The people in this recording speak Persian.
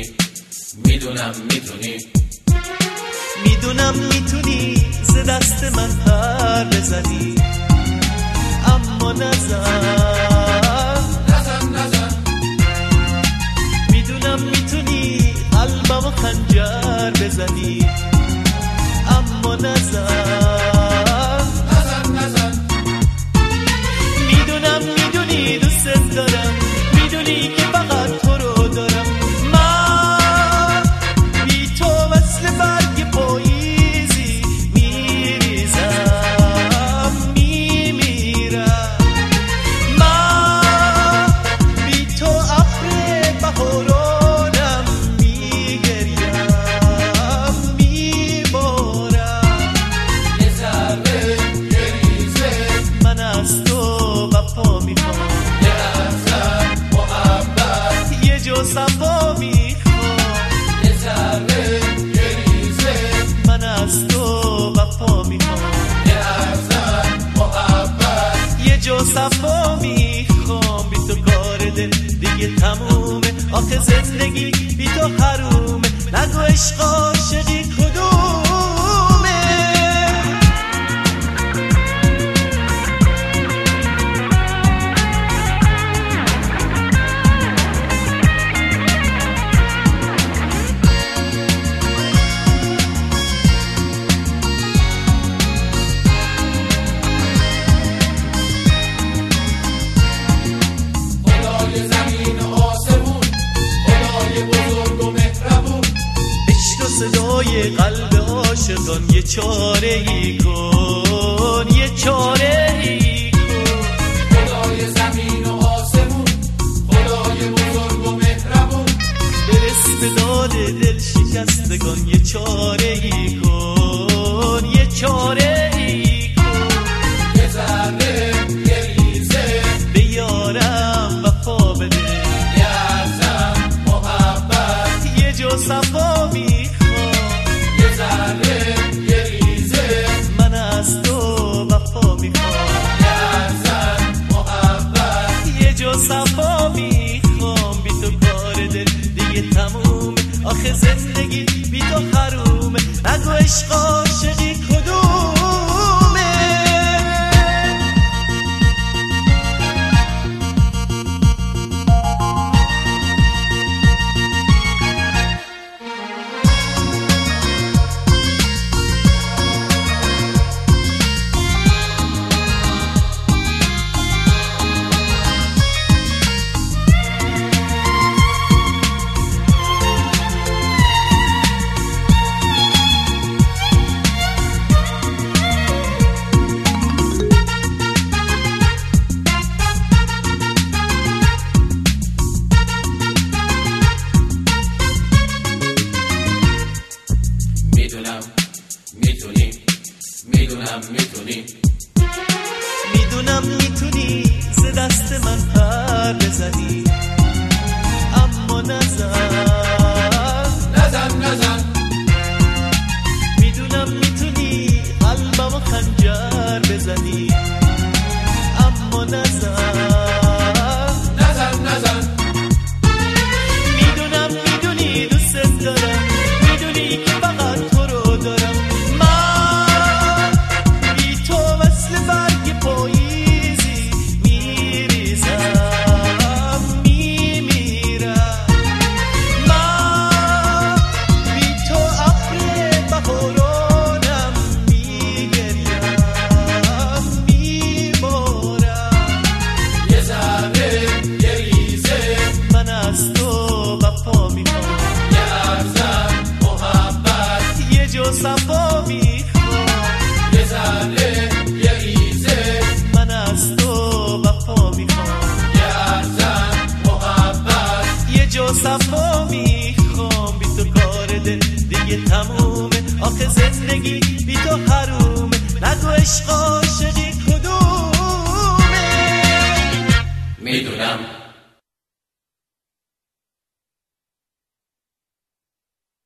میدونم میتونی، میدونم میتونی ز دست من پر بزنی، اما نزن میدونم میتونی قلبمو خنجر بزنی، اما نزن میدونم میدونی دوست دارم، میدونی که فقط تو رو دارم. من بی تو مثل برگ پاییزی میریزم میمیرم، من بی تو ابر بهارانم میگریم میبارم. یه ذره یه ریزه من از تو وفا میخوام، یه لحظه محبت یه جو صفا میخوام. یه ذره یه ریزه من از تو وفا میخوام، یه لحظه محبت یه جو صفا میخوام. بی تو کار دل دیگه تمومه، آخه زندگی بی تو حرومه. نگو عشق عاشقی کدومه. خدای زمین و آسمون، خدای بزرگ و مهربون، عشق و صدای قلب عاشقان یه چاره ای کن، یه چاره ای کن. خدای زمین و آسمون، خدای بزرگ و مهربون، برس به داد دل شکستگان یه چاره ای کن، یه چاره ای کن. یه ذره یه ریزه به یارم وفا بده، یه لحظه محبت یه جو صفا میخوام. یه ذره یه ریزه من از تو وفا میخوام، یه لحظه محبت یه جو صفا میخوام. بی تو کار دل دیگه تمومه، آخه زندگی بی تو حرومه. نگو عشق عاشقی کدومه. میدونم میتونی، میدونم میتونی، میدونم میتونی ز دست من پر بزنی، اما نزن میدونم میتونی قلبمو خنجر بزنی، اما نزن میدونم میدونی دوست دارم، میدونی که فقط تو رو دارم. من بی تو مثل برگ پاییزی میریزم میمیرم، من بی تو ابر بهارانم میگریم میبارم. یه ذره یه ریزه من از تو وفا میخوام، یه لحظه محبت یه جو صفا میخوام. یه ذره یه ریزه من از تو وفا میخوام، یه لحظه محبت یه جو صفا میخوام. بی تو کار دل دیگه تمومه، آخه زندگی بی تو حرومه. نگو عشق عاشقی کدومه. میدونم